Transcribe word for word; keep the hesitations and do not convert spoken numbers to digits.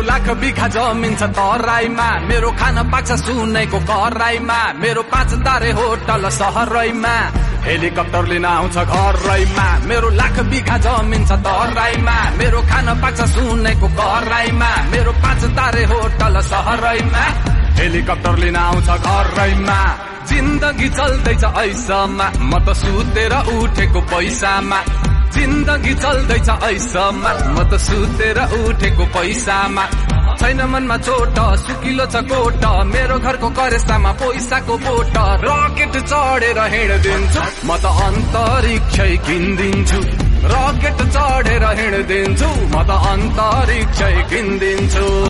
लाख बिघा जमिन छ तराईमा, मेरो खान पाक्छ सुनेको कराईमा, मेरो पाँच तारे होटल सहरैमा, हेलिकप्टर लिन आउँछ घरैमा। मेरो लाख बिघा जमिन छ तराईमा, मेरो खान पाक्छ सुनेको कराईमा, मेरो पाँच तारे होटल सहरैमा, हेलिकप्टर लिन आउँछ घरैमा। जिन्दगी चल्दैछ ऐसमा, म त सुतेर उठेको पैसामा, जिन्दगी चल्दैछ ऐसमा, म त सुतेर उठेको पैसामा। छैन मनमा चोट, सुकिलो छ कोट, मेरो घरको करेसामा पैसाको बोट, रकेट चढेर हिँड्दिन्छु म त अन्तरिक्षै किन्दिन्छु, रकेट चढेर हिँड्दिन्छु म त अन्तरिक्षै किन्दिन्छु।